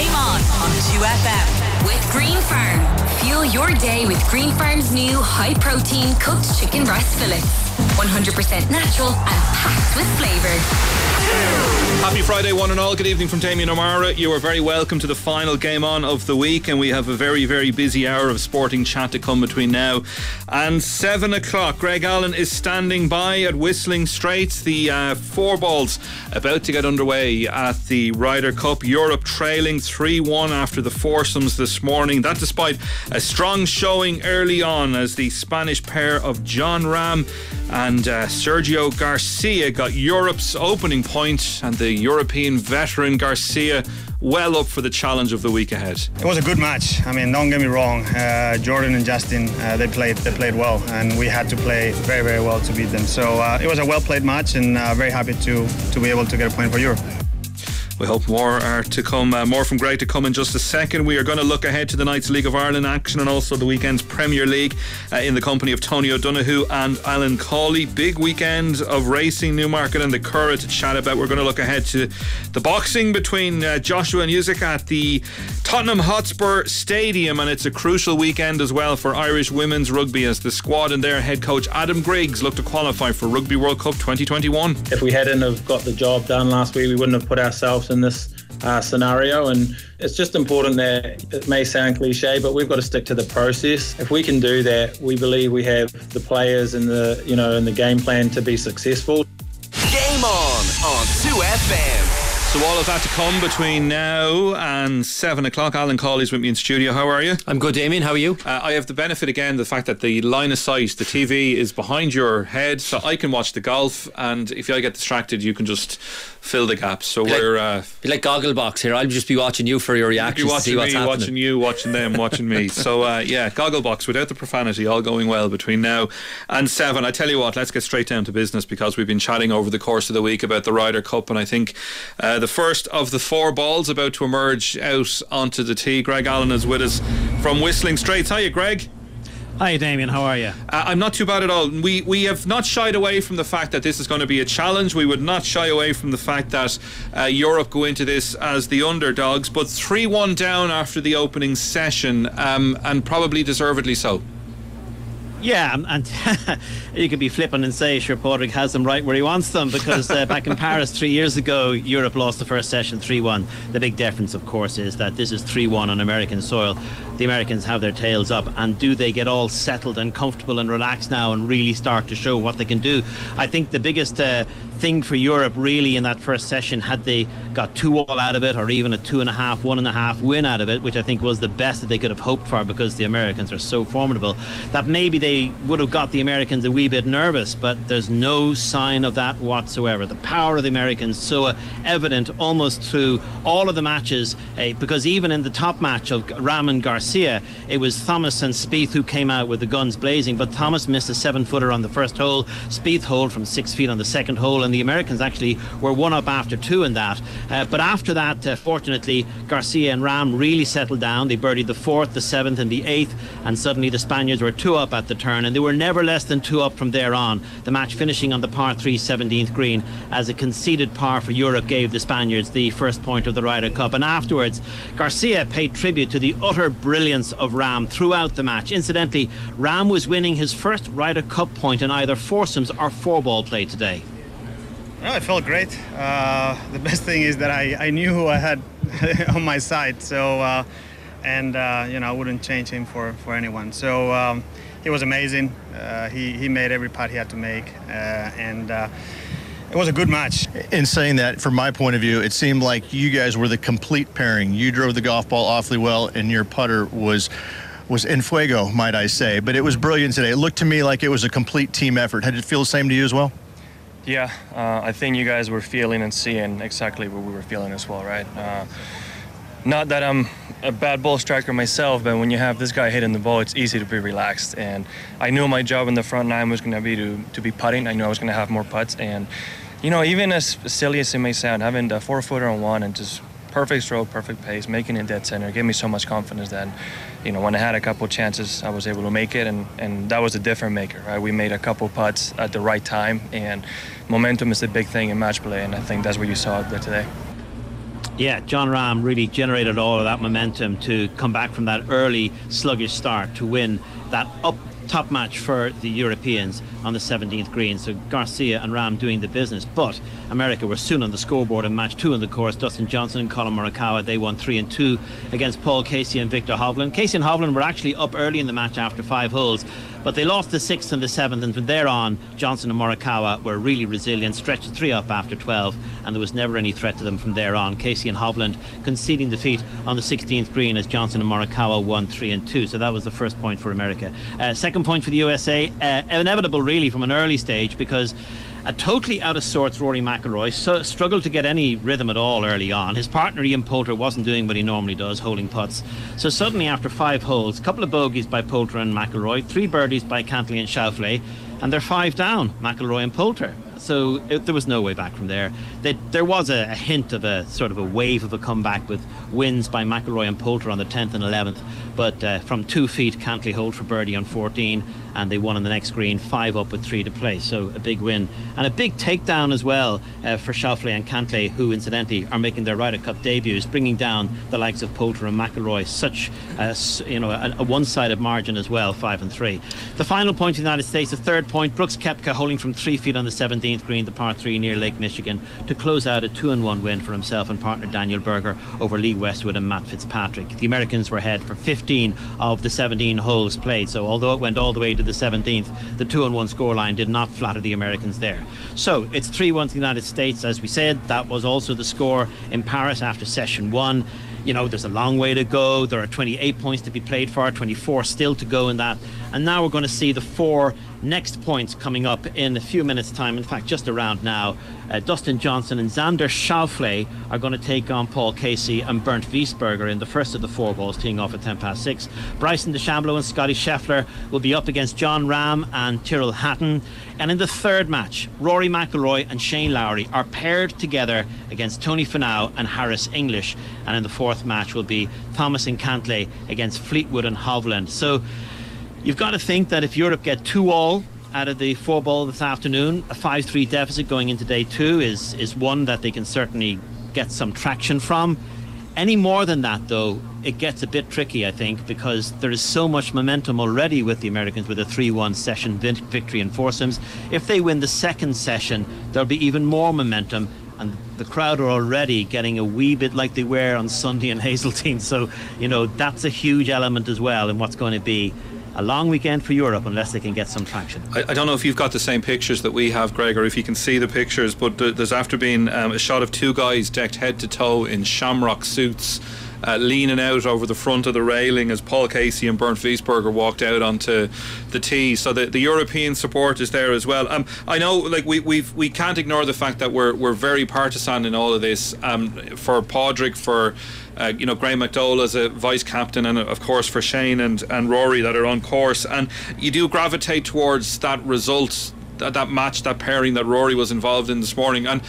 Game On 2FM with Green Farm. Fuel your day with Green Farm's new high-protein cooked chicken breast fillets. 100% natural and packed with flavour. Happy Friday, one and all. Good evening from Damien O'Mara. You are very welcome to the final Game On of the week, and we have a very, very busy hour of sporting chat to come between now and 7 o'clock. Greg Allen is standing by at Whistling Straits. The four balls about to get underway at the Ryder Cup. Europe trailing 3-1 after the foursomes this morning. That despite a strong showing early on as the Spanish pair of Jon Rahm and Sergio Garcia got Europe's opening point, and the European veteran Garcia well up for the challenge of the week ahead. It was a good match. I mean, don't get me wrong. Jordan and Justin, they played well, and we had to play very, very well to beat them. So it was a well-played match, and very happy to be able to get a point for Europe. We hope more are to come, more from Greg to come in just a second. We are going to look ahead to the night's League of Ireland action and also the weekend's Premier League in the company of Tony O'Donoghue and Alan Cawley. Big weekend of racing, Newmarket and the Curragh to chat about. We're going to look ahead to the boxing between Joshua and Usyk at the Tottenham Hotspur Stadium, and it's a crucial weekend as well for Irish women's rugby as the squad and their head coach Adam Griggs look to qualify for Rugby World Cup 2021. If we hadn't have got the job done last week, we wouldn't have put ourselves in this scenario, and it's just important that it may sound cliche, but we've got to stick to the process. If we can do that, we believe we have the players and the game plan to be successful. Game on 2FM. So all of that to come between now and 7 o'clock. Alan Cawley's with me in studio. How are you? I'm good, Damien. How are you? I have the benefit again, the fact that the line of sight, the TV is behind your head, so I can watch the golf, and if I get distracted, you can just fill the gaps. So we're be like Gogglebox here. I'll just be watching you for your reactions to see what's happening. Watching you, watching them, watching me. So Gogglebox without the profanity, all going well between now and 7. I tell you what, let's get straight down to business, because we've been chatting over the course of the week about the Ryder Cup, and I think the first of the four balls about to emerge out onto the tee. Greg Allen is with us from Whistling Straits. Hiya, Greg. Hi, Damien. How are you? I'm not too bad at all. We have not shied away from the fact that this is going to be a challenge. We would not shy away from the fact that Europe go into this as the underdogs, but 3-1 down after the opening session, and probably deservedly so. Yeah, and you could be flippant and say sure Padraig has them right where he wants them, because back in Paris 3 years ago, Europe lost the first session 3-1. The big difference, of course, is that this is 3-1 on American soil. The Americans have their tails up, and do they get all settled and comfortable and relaxed now and really start to show what they can do? I think the biggest thing for Europe really in that first session, had they got 2-all out of it, or even a 2.5, 1.5 win out of it, which I think was the best that they could have hoped for, because the Americans are so formidable, that maybe they would have got the Americans a wee bit nervous, but there's no sign of that whatsoever. The power of the Americans so evident almost through all of the matches, because even in the top match of Rahm and Garcia, it was Thomas and Spieth who came out with the guns blazing, but Thomas missed a 7-footer on the first hole, Spieth holed from 6 feet on the second hole, and the Americans actually were one up after 2 in that. But after that, fortunately, Garcia and Rahm really settled down. They birdied the 4th, the 7th and the 8th, and suddenly the Spaniards were 2 up at the turn, and they were never less than 2 up from there on. The match finishing on the par 3 17th green, as a conceded par for Europe gave the Spaniards the first point of the Ryder Cup. And afterwards, Garcia paid tribute to the utter brilliance of Rahm throughout the match. Incidentally, Rahm was winning his first Ryder Cup point in either foursomes or 4-ball play today. No, it felt great. The best thing is that I knew who I had on my side, so I wouldn't change him for anyone. So he was amazing. He made every putt he had to make, and it was a good match. In saying that, from my point of view, it seemed like you guys were the complete pairing. You drove the golf ball awfully well, and your putter was en fuego, might I say. But it was brilliant today. It looked to me like it was a complete team effort. Did it feel the same to you as well? Yeah, I think you guys were feeling and seeing exactly what we were feeling as well, right? Not that I'm a bad ball striker myself, but when you have this guy hitting the ball, it's easy to be relaxed. And I knew my job in the front nine was going to be to be putting. I knew I was going to have more putts. And, even as silly as it may sound, having the 4-footer on one and just perfect stroke, perfect pace, making it dead center, gave me so much confidence that, when I had a couple chances, I was able to make it, and that was a different maker, right? We made a couple putts at the right time, and momentum is a big thing in match play, and I think that's what you saw out there today. Yeah, Jon Rahm really generated all of that momentum to come back from that early sluggish start to win that top match for the Europeans on the 17th green. So Garcia and Rahm doing the business, but America were soon on the scoreboard in match 2 on the course. Dustin Johnson and Colin Morikawa, they won 3 and 2 against Paul Casey and Victor Hovland. Casey and Hovland were actually up early in the match after 5 holes, but they lost the 6th and the 7th, and from there on Johnson and Morikawa were really resilient, stretched 3 up after 12, and there was never any threat to them from there on. Casey and Hovland conceding defeat on the 16th green as Johnson and Morikawa won 3 and 2. So that was the first point for America. Second point for the USA, inevitable really from an early stage, because a totally out of sorts Rory McIlroy struggled to get any rhythm at all early on. His partner Ian Poulter wasn't doing what he normally does, holding putts. So suddenly after 5 holes, a couple of bogeys by Poulter and McIlroy, 3 birdies by Cantlay and Schauffele, and they're 5 down, McIlroy and Poulter. So there was no way back from there. There was a hint of a sort of a wave of a comeback with wins by McIlroy and Poulter on the 10th and 11th, but from 2 feet Cantlay holed for birdie on 14, and they won on the next green, 5 up with 3 to play. So a big win and a big takedown as well for Schauffele and Cantlay, who incidentally are making their Ryder Cup debuts, bringing down the likes of Poulter and McIlroy. Such a one-sided margin as well, 5 and 3. The final point in the United States, the third point, Brooks Koepka holding from 3 feet on the 17th green, the par 3 near Lake Michigan, to close out a 2-1 win for himself and partner Daniel Berger over Lee Westwood and Matt Fitzpatrick. The Americans were ahead for 15 of the 17 holes played, so although it went all the way to the 17th, the 2-1 scoreline did not flatter the Americans there. So it's 3-1 to the United States. As we said, that was also the score in Paris after session 1. You know, there's a long way to go. There are 28 points to be played for, 24 still to go in that. And now we're going to see the 4 next points coming up in a few minutes' time. In fact, just around now. Dustin Johnson and Xander Schauffele are going to take on Paul Casey and Bernd Wiesberger in the first of the 4 balls, teeing off at 6:10. Bryson DeChambeau and Scotty Scheffler will be up against Jon Rahm and Tyrrell Hatton. And in the third match, Rory McIlroy and Shane Lowry are paired together against Tony Finau and Harris English. And in the fourth match will be Thomas and Cantlay against Fleetwood and Hovland. So you've got to think that if Europe get 2-all out of the 4 ball this afternoon, a 5-3 deficit going into day 2 is one that they can certainly get some traction from. Any more than that, though, it gets a bit tricky, I think, because there is so much momentum already with the Americans with a 3-1 session victory in foursomes. If they win the second session, there'll be even more momentum, and the crowd are already getting a wee bit like they were on Sunday in Hazeltine. So, you know, that's a huge element as well in what's going to be a long weekend for Europe unless they can get some traction. I don't know if you've got the same pictures that we have, Greg, or if you can see the pictures, but there's after been a shot of 2 guys decked head to toe in shamrock suits, leaning out over the front of the railing as Paul Casey and Bernd Wiesberger walked out onto the tee. So the European support is there as well. I know, like, we can't ignore the fact that we're very partisan in all of this. For Padraig, for Graham McDowell as a vice captain, and of course for Shane and Rory that are on course, and you do gravitate towards that result, that match, that pairing that Rory was involved in this morning. And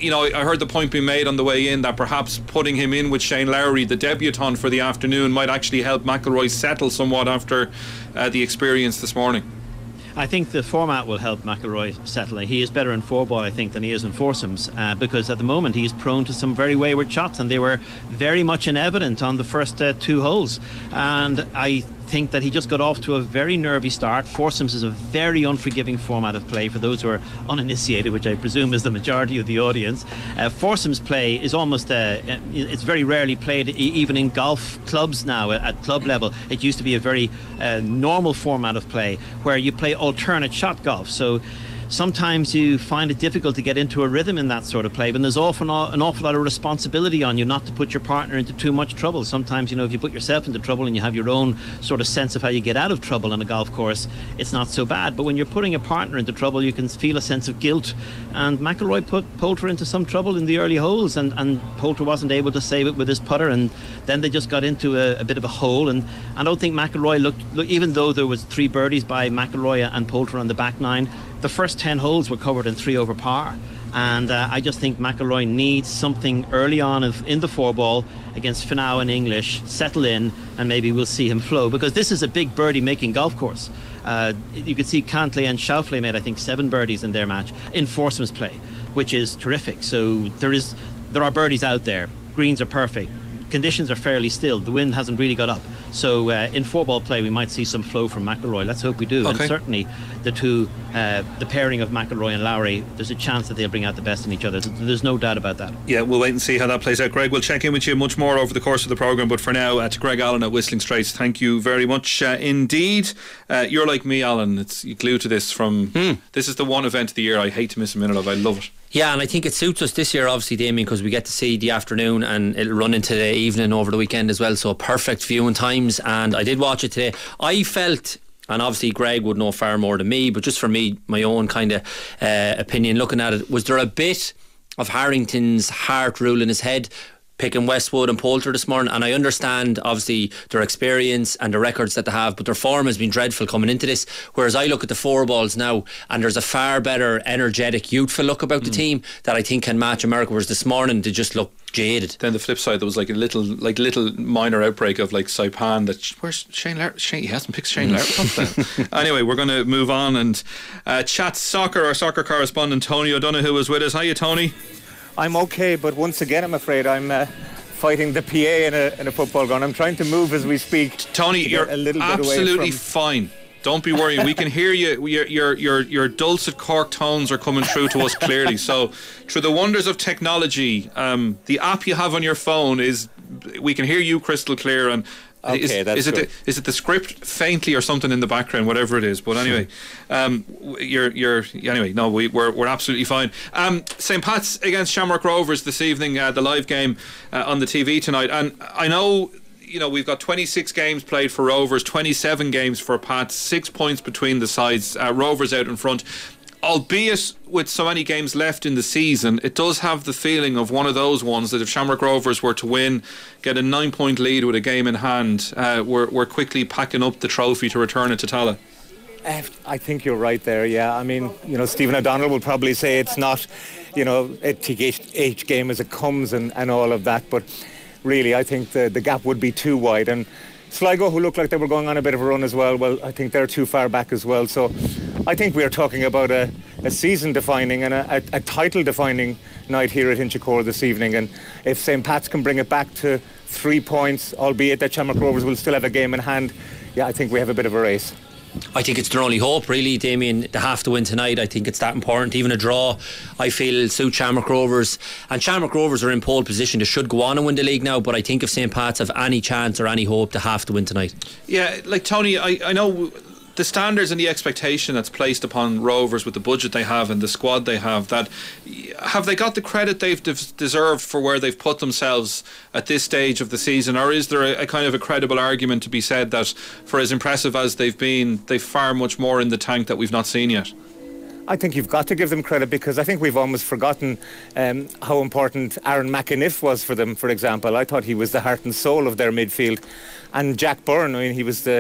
I heard the point being made on the way in that perhaps putting him in with Shane Lowry, the debutant for the afternoon, might actually help McIlroy settle somewhat after the experience this morning. I think the format will help McIlroy settle. He is better in 4 ball, I think, than he is in foursomes, because at the moment he's prone to some very wayward shots, and they were very much in evidence on the first 2 holes. And I think that he just got off to a very nervy start. Foursomes is a very unforgiving format of play for those who are uninitiated, which I presume is the majority of the audience. Foursomes play is almost it's very rarely played even in golf clubs now at club level. It used to be a very normal format of play where you play alternate shot golf. So sometimes you find it difficult to get into a rhythm in that sort of play, but there's often an awful lot of responsibility on you not to put your partner into too much trouble. Sometimes, if you put yourself into trouble and you have your own sort of sense of how you get out of trouble on a golf course, it's not so bad. But when you're putting a partner into trouble, you can feel a sense of guilt. And McIlroy put Poulter into some trouble in the early holes, and Poulter wasn't able to save it with his putter, and then they just got into a bit of a hole. And I don't think McIlroy looked, even though there was 3 birdies by McIlroy and Poulter on the back 9, the first 10 holes were covered in 3 over par. And I just think McIlroy needs something early on in the 4 ball against Finau and English, settle in, and maybe we'll see him flow, because this is a big birdie making golf course. You could see Cantlay and Schauffele made, I think, 7 birdies in their match in foursomes play, which is terrific. So there are birdies out there. greens are perfect. Conditions are fairly still. The wind hasn't really got up. So in 4-ball play, we might see some flow from McIlroy. Let's hope we do. Okay. And certainly the pairing of McIlroy and Lowry, there's a chance that they'll bring out the best in each other. There's no doubt about that. Yeah, we'll wait and see how that plays out. Greg, we'll check in with you much more over the course of the programme, but for now, to Greg Allen at Whistling Straits, thank you very much indeed. You're like me, Alan. It's glued to this from this is the one event of the year I hate to miss a minute of. I love it. Yeah, and I think it suits us this year, obviously, Damien, because we get to see the afternoon and it'll run into the evening over the weekend as well, so perfect viewing times. And I did watch it today. I felt, and obviously Greg would know far more than me, but just for me, my own kind of opinion looking at it, was there a bit of Harrington's heart ruling his head picking Westwood and Poulter this morning? And I understand obviously their experience and the records that they have, but their form has been dreadful coming into this, whereas I look at the 4-balls now and there's a far better energetic, youthful look about the team that I think can match America, whereas this morning they just look jaded. Then the flip side, there was like a little minor outbreak of like Saipan that where's Shane Larritt? He hasn't picked Shane Larritt up. Anyway, we're going to move on and chat soccer. Our soccer correspondent Tony O'Donoghue is with us. Hiya, Tony. I'm okay, but once again I'm afraid I'm fighting the PA in a football gun. I'm trying to move as we speak. Tony, you're a little absolutely bit away fine. Don't be worrying. We can hear you. Your dulcet Cork tones are coming through to us clearly. So, through the wonders of technology, the app you have on your phone we can hear you crystal clear. And okay, is it the script faintly or something in the background, whatever it is? But anyway, we're absolutely fine. St. Pat's against Shamrock Rovers this evening, the live game on the TV tonight, and I know. We've got 26 games played for Rovers, 27 games for Pats, 6 points between the sides. Rovers out in front. Albeit with so many games left in the season, it does have the feeling of one of those ones that if Shamrock Rovers were to win, get a 9-point lead with a game in hand, we're quickly packing up the trophy to return it to Tallaght. I think you're right there, yeah. I mean, Stephen O'Donnell will probably say it's not, each game as it comes and all of that, but really, I think the gap would be too wide. And Sligo, who looked like they were going on a bit of a run as well, I think they're too far back as well. So I think we're talking about a season-defining and a title-defining night here at Inchicore this evening. And if St. Pat's can bring it back to 3 points, albeit that Shamrock Rovers will still have a game in hand, yeah, I think we have a bit of a race. I think it's their only hope, really, Damien. They have to win tonight. I think it's that important. Even a draw, I feel, suits Shamrock Rovers. And Shamrock Rovers are in pole position. They should go on and win the league now, but I think if St. Pat's have any chance or any hope, they have to win tonight. Yeah, like Tony, I know the standards and the expectation that's placed upon Rovers with the budget they have and the squad they have, have they got the credit they've deserved for where they've put themselves at this stage of the season, or is there a kind of a credible argument to be said that for as impressive as they've been, they've far much more in the tank that we've not seen yet? I think you've got to give them credit, because I think we've almost forgotten how important Aaron McAniff was for them, for example. I thought he was the heart and soul of their midfield. And Jack Byrne, I mean, he was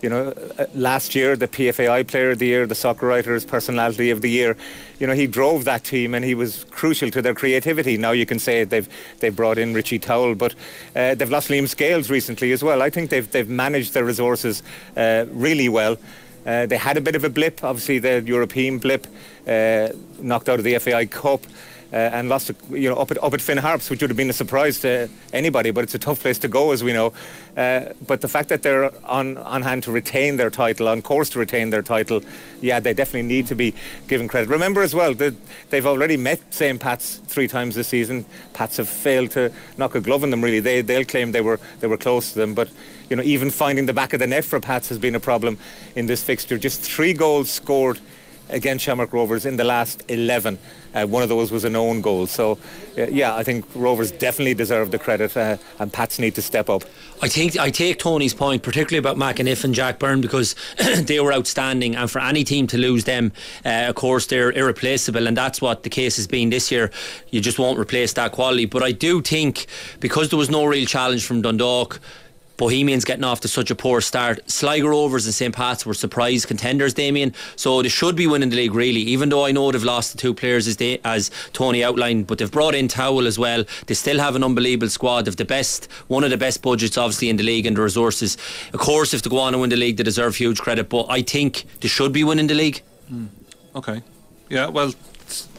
last year the PFAI Player of the Year, the Soccer Writers Personality of the Year. He drove that team and he was crucial to their creativity. Now you can say they've brought in Richie Towell, but they've lost Liam Scales recently as well. I think they've managed their resources really well. They had a bit of a blip, obviously the European blip, knocked out of the FAI Cup, and lost up at Finn Harps, which would have been a surprise to anybody, but it's a tough place to go, as we know. But the fact that they're on hand to retain their title, on course to retain their title, yeah, they definitely need to be given credit. Remember as well that they've already met St. Pat's 3 times this season. Pats have failed to knock a glove on them, really. They'll claim they were close to them, but even finding the back of the net for Pats has been a problem in this fixture. Just 3 goals scored against Shamrock Rovers in the last 11. One of those was an own goal. So, yeah, I think Rovers definitely deserve the credit, and Pats need to step up. I take Tony's point, particularly about McAniff and Jack Byrne, because they were outstanding, and for any team to lose them, of course, they're irreplaceable, and that's what the case has been this year. You just won't replace that quality. But I do think, because there was no real challenge from Dundalk, Bohemians getting off to such a poor start, Sligo Rovers and St. Pat's were surprise contenders, Damien, so they should be winning the league, really, even though I know they've lost the 2 players as Tony outlined, but they've brought in Towell as well. They still have an unbelievable squad. They've one of the best budgets obviously in the league and the resources. Of course, if they go on and win the league, they deserve huge credit, but I think they should be winning the league. Okay. Yeah, well,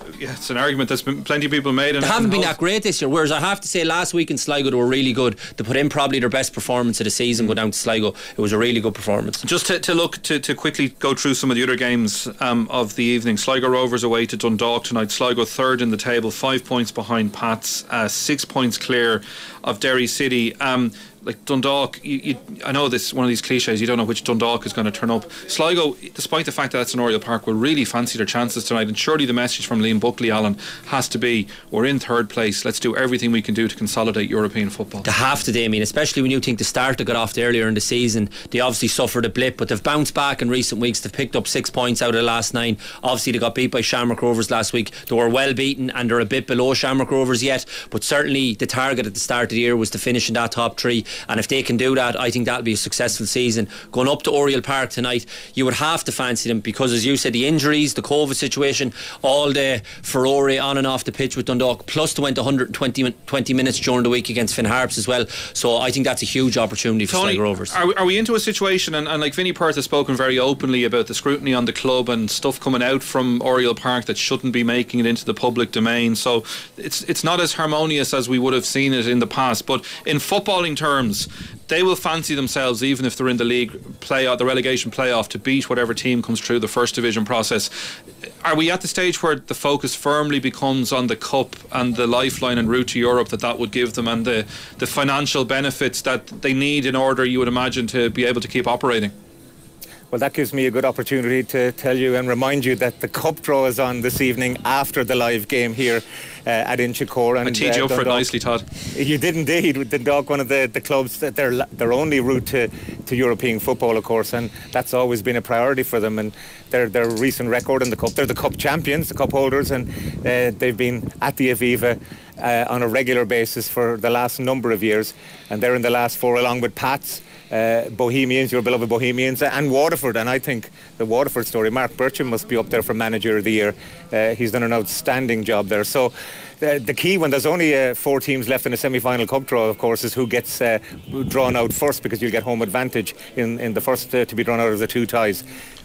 it's an argument that's been plenty of people made. They haven't been that great this year, whereas I have to say last week in Sligo they were really good. They put in probably their best performance of the season, go down to Sligo. It was a really good performance. Just to quickly go through some of the other games of the evening. Sligo Rovers away to Dundalk tonight. Sligo third in the table, 5 points behind Pats, 6 points clear of Derry City. Like Dundalk, I know this is one of these cliches, you don't know which Dundalk is going to turn up. Sligo, despite the fact that it's in Oriel Park, will really fancy their chances tonight, and surely the message from Liam Buckley, Alan, has to be, we're in third place, let's do everything we can do to consolidate European football. They have to, Damien, especially when you think the start they got off to earlier in the season. They obviously suffered a blip, but they've bounced back in recent weeks. They've picked up 6 points out of the last 9. Obviously they got beat by Shamrock Rovers last week. They were well beaten and they're a bit below Shamrock Rovers yet, but certainly the target at the start of the year was to finish in that top 3, and if they can do that, I think that'll be a successful season. Going up to Oriel Park tonight, you would have to fancy them, because as you said, the injuries, the COVID situation, all the furore on and off the pitch with Dundalk, plus they went 120 minutes during the week against Finn Harps as well, so I think that's a huge opportunity for Sligo Rovers. Are we into a situation, and like Vinnie Perth has spoken very openly about the scrutiny on the club and stuff coming out from Oriel Park that shouldn't be making it into the public domain, so it's not as harmonious as we would have seen it in the past, but in footballing terms, they will fancy themselves, even if they're in the league playoff, the relegation playoff, to beat whatever team comes through the first division process. Are we at the stage where the focus firmly becomes on the cup and the lifeline and route to Europe that would give them, and the financial benefits that they need in order, you would imagine, to be able to keep operating? Well, that gives me a good opportunity to tell you and remind you that the cup draw is on this evening after the live game here at Inchicore. I teed you up for it nicely, Todd. You did indeed, with Dundalk, one of the clubs that their only route to European football, of course, and that's always been a priority for them. And their recent record in the cup, they're the cup champions, the cup holders, and they've been at the Aviva on a regular basis for the last number of years, and they're in the last 4 along with Pats, Bohemians, your beloved Bohemians, and Waterford. And I think the Waterford story, Mark Bircham must be up there for Manager of the Year. He's done an outstanding job there. So the key, when there's only 4 teams left in a semi-final cup draw, of course, is who gets drawn out first, because you'll get home advantage in the first to be drawn out of the 2 ties.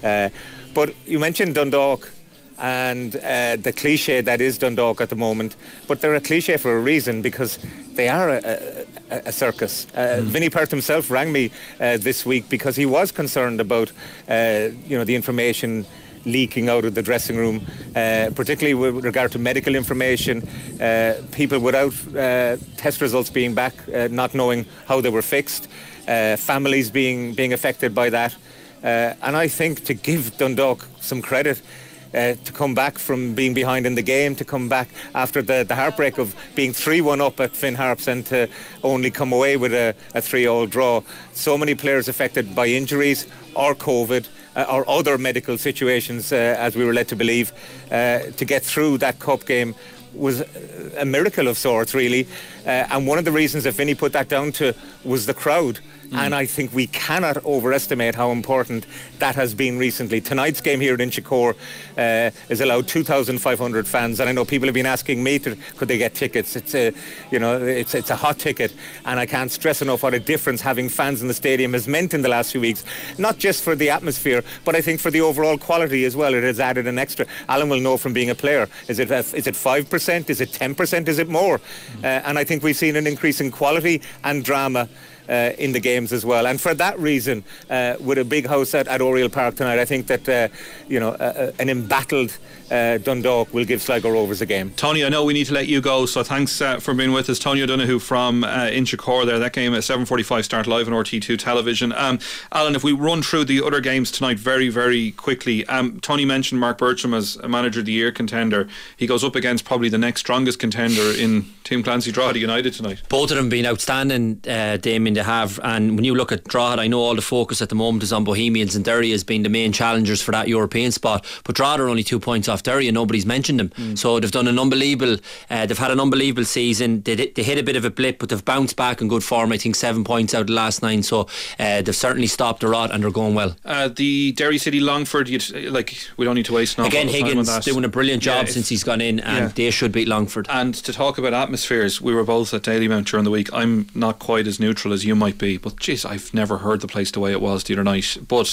But you mentioned Dundalk and the cliche that is Dundalk at the moment, but they're a cliche for a reason, because they are a circus. Vinnie Perth himself rang me this week because he was concerned about the information leaking out of the dressing room, particularly with regard to medical information, people without test results being back, not knowing how they were fixed, families being affected by that. And I think, to give Dundalk some credit, to come back from being behind in the game, to come back after the heartbreak of being 3-1 up at Finn Harps and to only come away with a 3-all draw. So many players affected by injuries or COVID or other medical situations, as we were led to believe. To get through that cup game was a miracle of sorts, really. And one of the reasons that Vinnie put that down to was the crowd. And I think we cannot overestimate how important that has been recently. Tonight's game here at Inchicore is allowed 2,500 fans, and I know people have been asking me could they get tickets. It's a hot ticket, and I can't stress enough what a difference having fans in the stadium has meant in the last few weeks. Not just for the atmosphere, but I think for the overall quality as well. It has added an extra. Alan will know from being a player. Is it 5%? Is it 10%? Is it more? And I think we've seen an increase in quality and drama in the games as well, and for that reason, with a big house at Oriel Park tonight, I think that an embattled Dundalk will give Sligo Rovers a game. Tony, I know we need to let you go, so thanks for being with us. Tony O'Donoghue from Inchicore there. That game at 7:45 start live on RT2 television. Alan, if we run through the other games tonight very, very quickly. Tony mentioned Mark Bircham as a Manager of the Year contender. He goes up against probably the next strongest contender in Team Clancy Drogheda United tonight. Both of them being outstanding, Damien, to have. And when you look at Drogheda, I know all the focus at the moment is on Bohemians, and Derry has been the main challengers for that European spot, but Drogheda are only 2 points off Derry and nobody's mentioned them. So they've done an unbelievable they've had an unbelievable season. They hit a bit of a blip, but they've bounced back in good form. I think 7 points out of the last 9, so they've certainly stopped the rot and they're going well. The Derry City Longford, we don't need to waste now. Again, Higgins doing a brilliant job since he's gone in, and they should beat Longford. And to talk about atmospheres, we were both at Dalymount during the week. I'm not quite as neutral as you might be, but geez, I've never heard the place the way it was the other night. But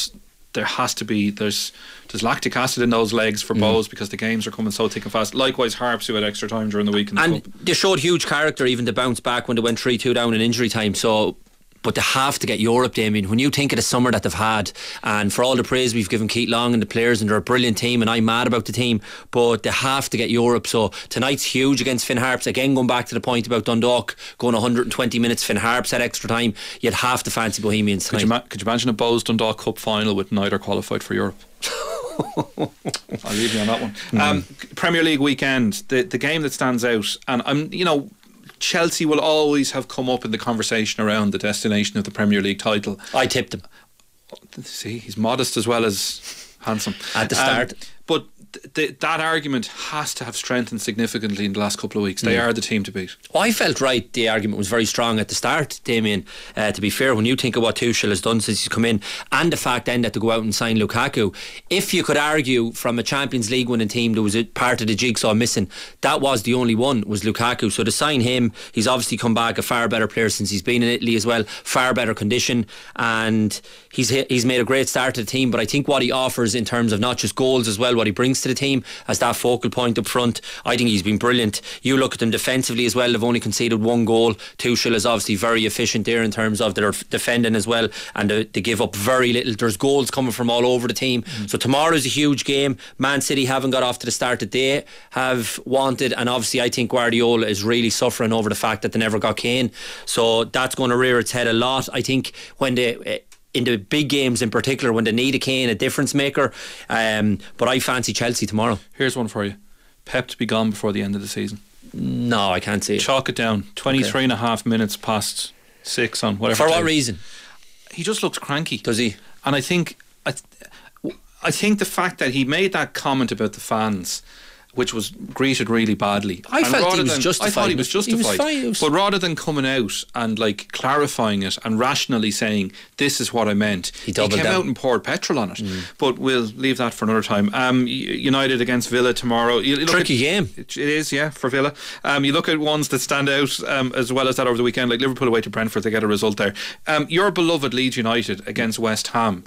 there has to be there's lactic acid in those legs for Bohs because the games are coming so thick and fast. Likewise, Harps, who had extra time during the week in the and cup. they showed huge character even to bounce back when they went 3-2 down in injury time. So but they have to get Europe, Damien. When you think of the summer that they've had, and for all the praise we've given Keith Long and the players, and they're a brilliant team, and I'm mad about the team, but they have to get Europe. So tonight's huge against Finn Harps. Again, going back to the point about Dundalk going 120 minutes, Finn Harps had extra time. You'd have to fancy Bohemians tonight. Could you imagine a Bohs Dundalk Cup final with neither qualified for Europe? I'll leave you on that one. Premier League weekend, the game that stands out, and Chelsea will always have come up in the conversation around the destination of the Premier League title. I tipped him. See, he's modest as well as handsome at the start. But that argument has to have strengthened significantly in the last couple of weeks. They are the team to beat. I felt right. The argument was very strong at the start, Damien. To be fair, when you think of what Tuchel has done since he's come in, and the fact then that to go out and sign Lukaku, if you could argue from a Champions League winning team there was a part of the jigsaw missing, that was the only one, was Lukaku. So to sign him, he's obviously come back a far better player since he's been in Italy as well, far better condition, and he's made a great start to the team. But I think what he offers in terms of not just goals as well, what he brings to the team as that focal point up front, I think he's been brilliant. You look at them defensively as well, they've only conceded one goal. Tuchel is obviously very efficient there in terms of their defending as well, and they give up very little. There's goals coming from all over the team. So tomorrow's a huge game. Man City haven't got off to the start that they have wanted, and obviously I think Guardiola is really suffering over the fact that they never got Kane, so that's going to rear its head a lot. I think when they in the big games in particular, when they need a Kane, a difference maker, but I fancy Chelsea tomorrow. Here's one for you: Pep to be gone before the end of the season. No, I can't see it. Chalk it down. 23 and a half minutes past 6 on whatever. For what reason? He just looks cranky. Does he? And I think the fact that he made that comment about the fans, which was greeted really badly. I thought he was justified. I thought he was justified. He was fine. But rather than coming out and clarifying it and rationally saying this is what I meant, he came out and poured petrol on it. But we'll leave that for another time. United against Villa tomorrow. Tricky game. It is, yeah, for Villa. You look at ones that stand out as well as that over the weekend, like Liverpool away to Brentford, they get a result there. Your beloved Leeds United against West Ham.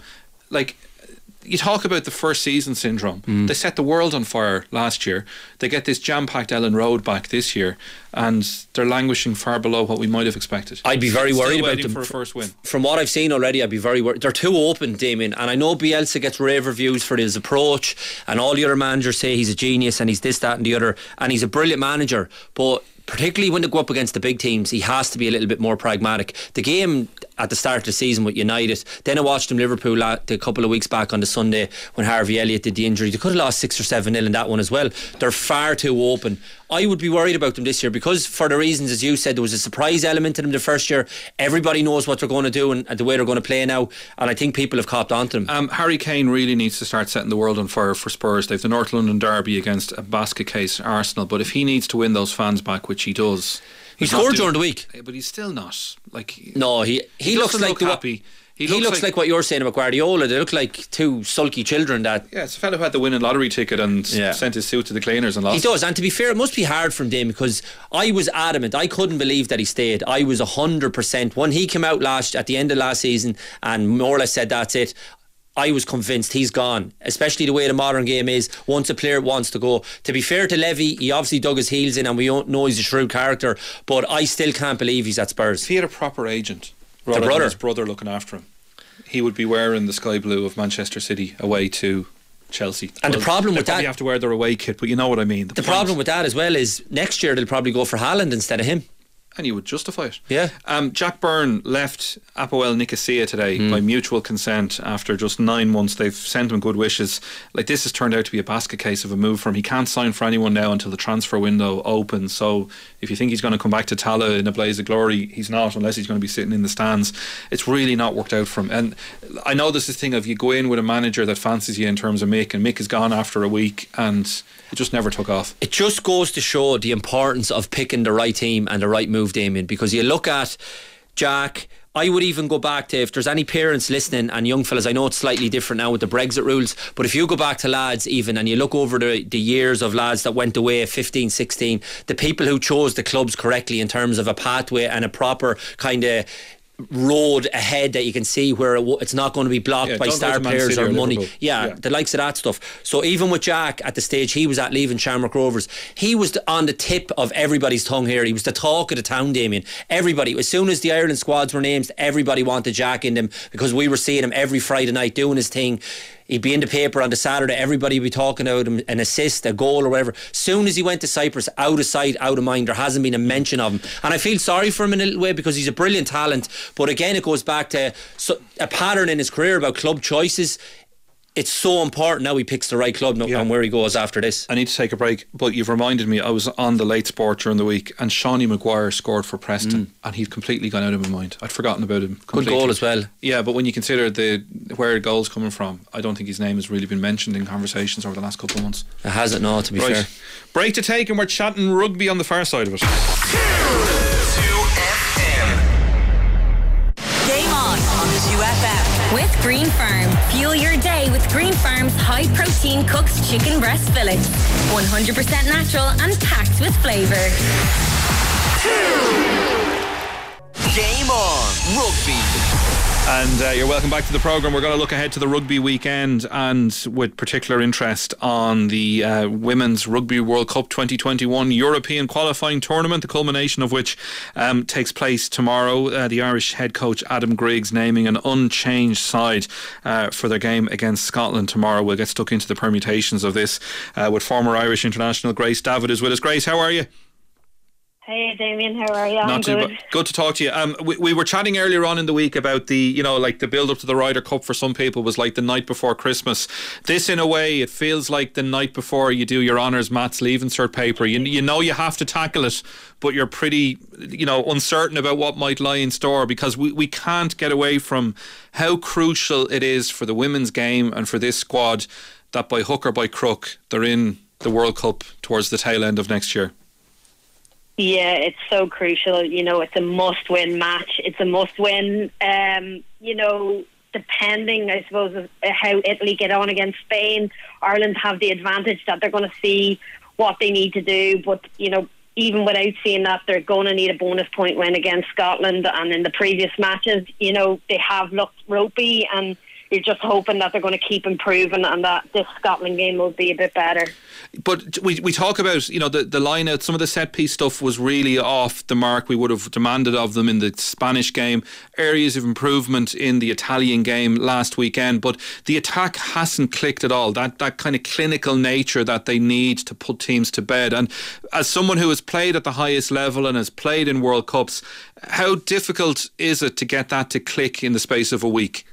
You talk about the first season syndrome. They set the world on fire last year. They get this jam-packed Ellen Road back this year, and they're languishing far below what we might have expected. I'd be very worried about them for a first win. From what I've seen already, I'd be very worried. They're too open, Damien, and I know Bielsa gets rave reviews for his approach, and all the other managers say he's a genius and he's this, that and the other, and he's a brilliant manager, but particularly when they go up against the big teams, he has to be a little bit more pragmatic. The game at the start of the season with United, then I watched them Liverpool a couple of weeks back on the Sunday when Harvey Elliott did the injury. They could have lost 6 or 7-0 in that one as well. They're far too open. I would be worried about them this year because, for the reasons as you said, there was a surprise element to them the first year. Everybody knows what they're going to do and the way they're going to play now, and I think people have copped onto them. Harry Kane really needs to start setting the world on fire for Spurs. They've the North London derby against a basket case Arsenal, but if he needs to win those fans back, which he does, he scored during the week, but he's still not no, he looks like happy. He looks like what you're saying about Guardiola. They look like two sulky children. That it's a fellow who had the winning lottery ticket and sent his suit to the cleaners and lost. He does, and to be fair, it must be hard for him, Dame, because I was adamant. I couldn't believe that he stayed. I was 100% when he came out at the end of last season and more or less said that's it. I was convinced he's gone, especially the way the modern game is. Once a player wants to go, to be fair to Levy, he obviously dug his heels in and we know he's a shrewd character, but I still can't believe he's at Spurs. If he had a proper agent rather than his brother looking after him, he would be wearing the sky blue of Manchester City away to Chelsea. And the problem with that, you have to wear their away kit, but you know what I mean. The problem with that as well is next year they'll probably go for Haaland instead of him. And you would justify it. Yeah. Jack Byrne left Apoel Nicosia today by mutual consent after just 9 months. They've sent him good wishes. This has turned out to be a basket case of a move for him. He can't sign for anyone now until the transfer window opens. So if you think he's going to come back to Tala in a blaze of glory, he's not, unless he's going to be sitting in the stands. It's really not worked out for him. And I know there's this thing of you go in with a manager that fancies you in terms of Mick, and Mick is gone after a week and it just never took off. It just goes to show the importance of picking the right team and the right move, Damien, because you look at Jack. I would even go back to, if there's any parents listening and young fellas, I know it's slightly different now with the Brexit rules, but if you go back to lads even and you look over the years of lads that went away at 15, 16, the people who chose the clubs correctly in terms of a pathway and a proper kind of road ahead that you can see where it's not going to be blocked by star players or money. The likes of that stuff. So even with Jack at the stage he was at leaving Shamrock Rovers, he was on the tip of everybody's tongue here. He was the talk of the town, Damien. Everybody, as soon as the Ireland squads were named, everybody wanted Jack in them because we were seeing him every Friday night doing his thing. He'd be in the paper on the Saturday, everybody would be talking about him, an assist, a goal or whatever. Soon as he went to Cyprus, out of sight, out of mind, there hasn't been a mention of him. And I feel sorry for him in a little way because he's a brilliant talent. But again, it goes back to a pattern in his career about club choices. It's so important now he picks the right club and where he goes after this. I need to take a break, but you've reminded me, I was on the Late Sport during the week and Shawnee Maguire scored for Preston and he'd completely gone out of my mind. I'd forgotten about him completely. Good goal as well. Yeah, but when you consider where the goal's coming from, I don't think his name has really been mentioned in conversations over the last couple of months. It hasn't, no, to be fair. Break to take and we're chatting rugby on the far side of it. 2FM. Game on 2FM. With Green Farm. Fuel your day with Green Farm's high protein cooked chicken breast fillets. 100% natural and packed with flavour. Game on rugby. And you're welcome back to the programme. We're going to look ahead to the rugby weekend and with particular interest on the Women's Rugby World Cup 2021 European qualifying tournament, the culmination of which takes place tomorrow. The Irish head coach Adam Griggs naming an unchanged side for their game against Scotland tomorrow. We'll get stuck into the permutations of this with former Irish international Grace Davitt is with us. Grace, how are you? Hey Damien, how are you? Not I'm too good. Good to talk to you. We were chatting earlier on in the week about the build up to the Ryder Cup for some people was like the night before Christmas. This, in a way, it feels like the night before you do your honours maths leaving cert paper. You know you have to tackle it, but you're pretty uncertain about what might lie in store because we can't get away from how crucial it is for the women's game and for this squad that by hook or by crook they're in the World Cup towards the tail end of next year. Yeah, it's so crucial. It's a must-win match. It's a must-win. Depending, I suppose, of how Italy get on against Spain, Ireland have the advantage that they're going to see what they need to do. But, even without seeing that, they're going to need a bonus point win against Scotland. And in the previous matches, they have looked ropey and you're just hoping that they're going to keep improving and that this Scotland game will be a bit better. But we talk about, the line out, some of the set piece stuff was really off the mark we would have demanded of them in the Spanish game, areas of improvement in the Italian game last weekend, but the attack hasn't clicked at all, that kind of clinical nature that they need to put teams to bed. And as someone who has played at the highest level and has played in World Cups, how difficult is it to get that to click in the space of a week?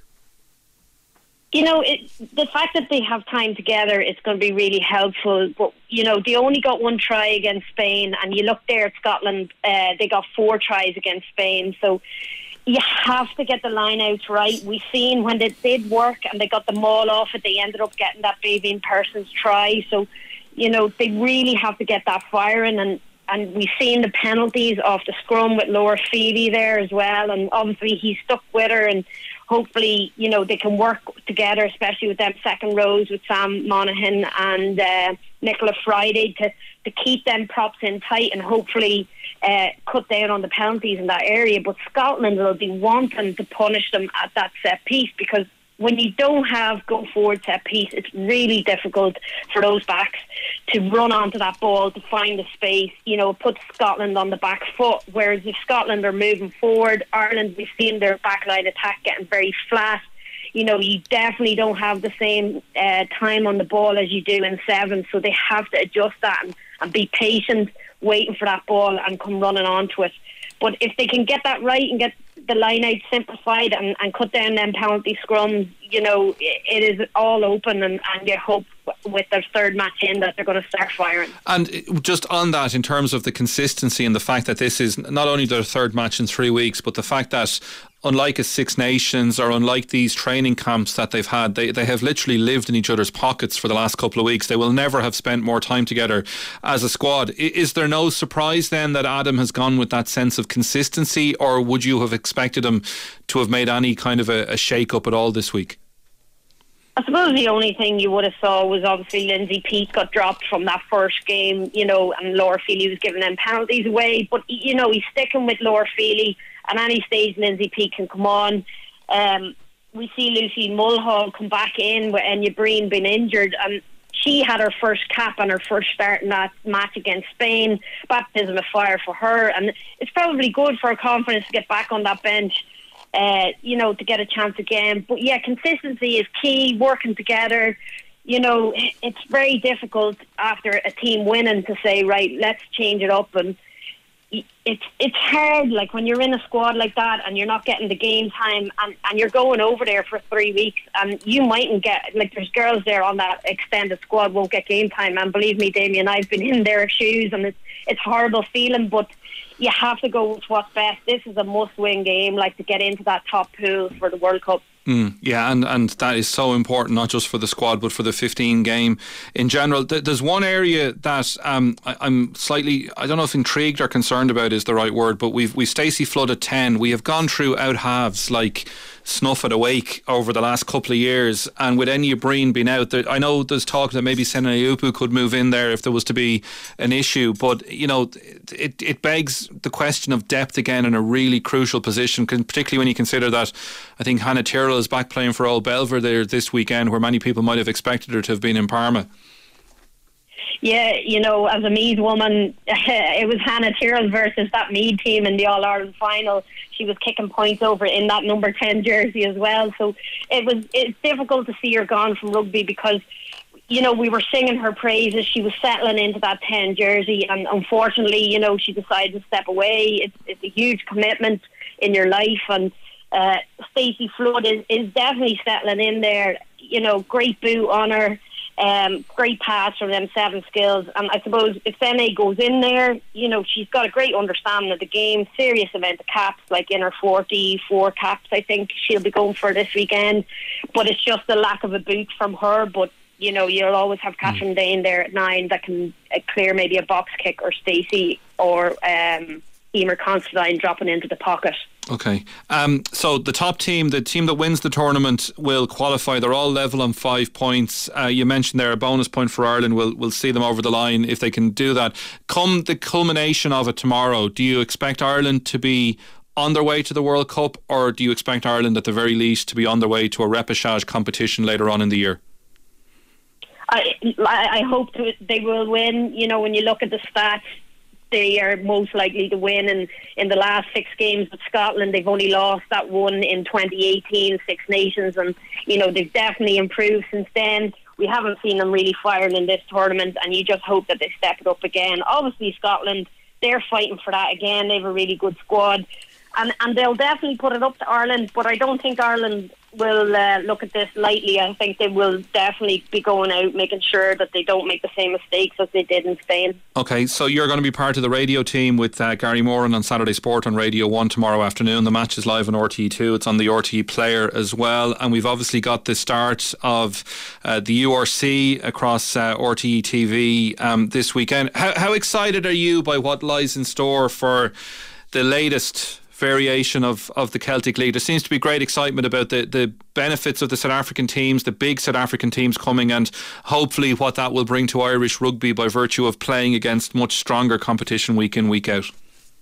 The fact that they have time together, it's going to be really helpful. But, they only got one try against Spain. And you look there at Scotland, they got 4 tries against Spain. So you have to get the line out right. We've seen when they did work and they got the maul off it, they ended up getting that Vivian Persons try. So, they really have to get that firing. And we've seen the penalties off the scrum with Laura Feely there as well. And obviously he's stuck with her and hopefully, they can work together, especially with them second rows with Sam Monaghan and Nicola Friday to keep them props in tight and hopefully cut down on the penalties in that area. But Scotland will be wanting to punish them at that set piece because when you don't have go forward set piece, it's really difficult for those backs to run onto that ball to find the space. It puts Scotland on the back foot. Whereas if Scotland are moving forward, Ireland, we've seen their backline attack getting very flat. You definitely don't have the same time on the ball as you do in 7. So they have to adjust that and be patient, waiting for that ball and come running onto it. But if they can get that right and get the line out simplified and cut down them penalty scrums, it is all open and you hope with their third match in that they're going to start firing. And just on that, in terms of the consistency and the fact that this is not only their third match in 3 weeks, but the fact that unlike a Six Nations or unlike these training camps that they've had, they have literally lived in each other's pockets for the last couple of weeks. They will never have spent more time together as a squad. Is there no surprise then that Adam has gone with that sense of consistency, or would you have expected him to have made any kind of a shake-up at all this week? I suppose the only thing you would have saw was obviously Lindsay Peake got dropped from that first game, and Laura Feely was giving them penalties away. But, he's sticking with Laura Feely At any stage, Lindsay Peake can come on. We see Lucy Mulhall come back in with Enya Breen being injured, and she had her first cap and her first start in that match against Spain. Baptism of fire for her, and it's probably good for her confidence to get back on that bench, to get a chance again. But yeah, consistency is key, working together. It's very difficult after a team winning to say, right, let's change it up, and it's hard, like when you're in a squad like that and you're not getting the game time and you're going over there for 3 weeks and you mightn't get, like there's girls there on that extended squad won't get game time, and believe me, Damien, I've been in their shoes, and it's horrible feeling, but you have to go with what's best. This is a must-win game, like to get into that top pool for the World Cup. Yeah, and that is so important, not just for the squad but for the 15 game in general. There's one area that I'm slightly, I don't know if intrigued or concerned about is the right word, but we've Stacey Flood at 10. We have gone through out halves like snuff at a wake over the last couple of years, and with Enya Breen being out there, I know there's talk that maybe Sena Iupu could move in there if there was to be an issue, but it begs the question of depth again in a really crucial position, particularly when you consider that I think Hannah Tyrrell is back playing for Old Belvedere this weekend, where many people might have expected her to have been in Parma. Yeah, as a Meath woman, it was Hannah Tyrrell versus that Meath team in the All-Ireland final. She was kicking points over in that number 10 jersey as well. So it's difficult to see her gone from rugby because, we were singing her praises. She was settling into that 10 jersey, and unfortunately, she decided to step away. It's a huge commitment in your life, and Stacey Flood is definitely settling in there. Great boot on her. Great pass from them 7 skills, and I suppose if Sene goes in there, she's got a great understanding of the game, serious amount of caps, like in her 44 caps I think she'll be going for this weekend, but it's just the lack of a boot from her. But you'll always have Catherine Dane there at 9 that can clear maybe a box kick, or Stacey or Emer Constantine dropping into the pocket. Okay, so the top team, the team that wins the tournament, will qualify. They're all level on 5 points. You mentioned there a bonus point for Ireland. We'll see them over the line if they can do that. Come the culmination of it tomorrow, do you expect Ireland to be on their way to the World Cup, or do you expect Ireland at the very least to be on their way to a repechage competition later on in the year? I hope they will win. When you look at the stats, they are most likely to win, and in the last 6 games with Scotland, they've only lost that one in 2018 Six Nations, and they've definitely improved since then. We haven't seen them really firing in this tournament, and you just hope that they step it up again. Obviously Scotland, they're fighting for that again. They have a really good squad, and they'll definitely put it up to Ireland, but I don't think Ireland will look at this lightly. I think they will definitely be going out making sure that they don't make the same mistakes as they did in Spain. Okay, so you're going to be part of the radio team with Gary Moran on Saturday Sport on Radio 1 tomorrow afternoon. The match is live on RTE2. It's on the RTE player as well, and we've obviously got the start of the URC across RTE TV this weekend. How excited are you by what lies in store for the latest variation of the Celtic League? There seems to be great excitement about the benefits of the South African teams, the big South African teams coming, and hopefully what that will bring to Irish rugby by virtue of playing against much stronger competition week in, week out.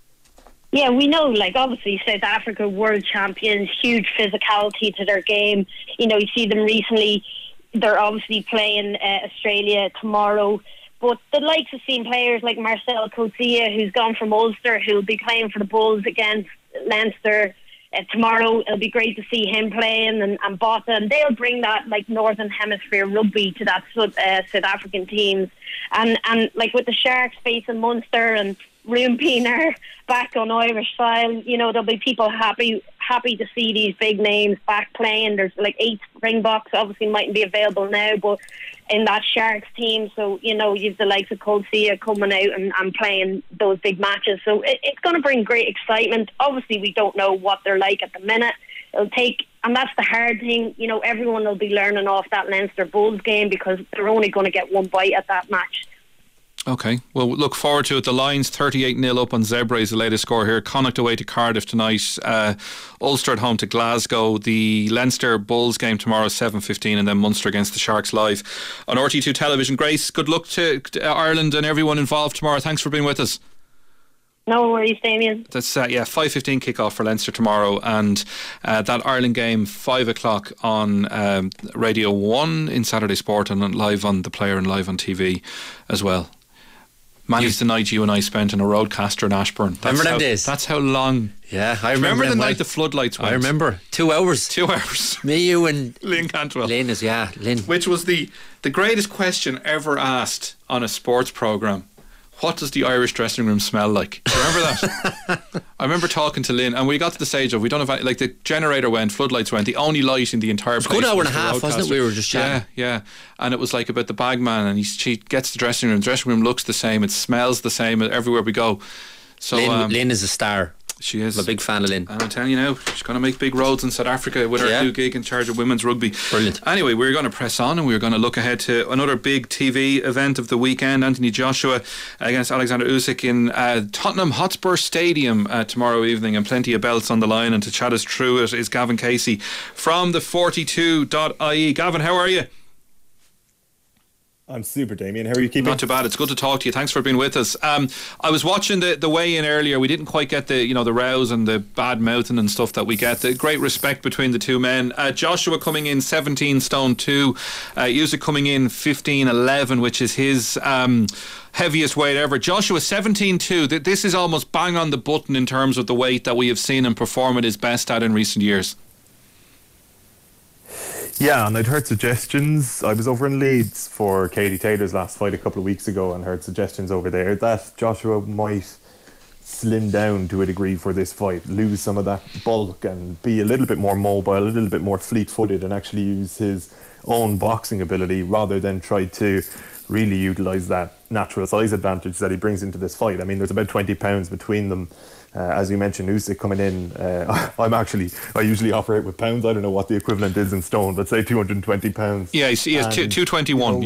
Yeah, we know, obviously South Africa world champions, huge physicality to their game. You see them recently, they're obviously playing Australia tomorrow. But the likes of seeing players like Marcel Coetzee, who's gone from Ulster, who'll be playing for the Bulls against Leinster tomorrow. It'll be great to see him playing, and Botta, and they'll bring that Northern Hemisphere rugby to that South African teams. And with the Sharks facing Munster and Room Pienaar back on Irish soil, there'll be people happy to see these big names back playing. There's 8 Springboks, obviously mightn't be available now, but in that Sharks team, so you've the likes of Coetzee coming out and playing those big matches, so it's going to bring great excitement. Obviously we don't know what they're like at the minute. It'll take, and that's the hard thing, everyone will be learning off that Leinster Bulls game because they're only going to get one bite at that match. Okay, well, look forward to it. The Lions 38-0 up on Zebra is the latest score here. Connacht away to Cardiff tonight. Ulster at home to Glasgow. The Leinster Bulls game tomorrow 7:15, and then Munster against the Sharks live on RTE2 television. Grace, good luck to Ireland and everyone involved tomorrow. Thanks for being with us. No worries, Damien. That's 5:15 kickoff for Leinster tomorrow, and that Ireland game 5 o'clock on Radio 1 in Saturday Sport, and live on The Player and live on TV as well. Many's the night you and I spent in a roadcaster in Ashburn. Remember them days? That's how long. Yeah, I remember the them night the floodlights went. I remember 2 hours. 2 hours. Me, you, and Lynn Cantwell. Lynn. Which was the greatest question ever asked on a sports programme. What does the Irish dressing room smell like? Do you remember that? I remember talking to Lynn, and we got to the stage of, we don't have, like, the generator went, floodlights went, the only light in the entire place. It was a good hour and a the half, wasn't it? We were just chatting. Yeah. And it was like about the bagman, and she gets the dressing room. The dressing room looks the same, it smells the same everywhere we go. So Lynn is a star. She is. I'm a big fan of Lynn. And I'm telling you now, she's going to make big roads in South Africa with her new gig in charge of women's rugby. Brilliant. Anyway, we're going to press on, and we're going to look ahead to another big TV event of the weekend. Anthony Joshua against Alexander Usyk in Tottenham Hotspur Stadium tomorrow evening, and plenty of belts on the line. And to chat us through it is Gavin Casey from the 42.ie. Gavin, how are you? I'm super, Damien. How are you keeping? Not too bad. It's good to talk to you. Thanks for being with us. I was watching the weigh-in earlier. We didn't quite get the rows and the bad mouthing and stuff that we get. The great respect between the two men. Joshua coming in 17 stone 2. Usyk coming in 15.11, which is his heaviest weight ever. Joshua 17.2. This is almost bang on the button in terms of the weight that we have seen him perform at his best at in recent years. Yeah, and I'd heard suggestions. I was over in Leeds for Katie Taylor's last fight a couple of weeks ago and heard suggestions over there that Joshua might slim down to a degree for this fight, lose some of that bulk and be a little bit more mobile, a little bit more fleet-footed, and actually use his own boxing ability rather than try to really utilise that natural size advantage that he brings into this fight. I mean, there's about 20 pounds between them. As you mentioned, Usyk coming in, I usually operate with pounds. I don't know what the equivalent is in stone, but say 220 pounds. Yeah, he has 221,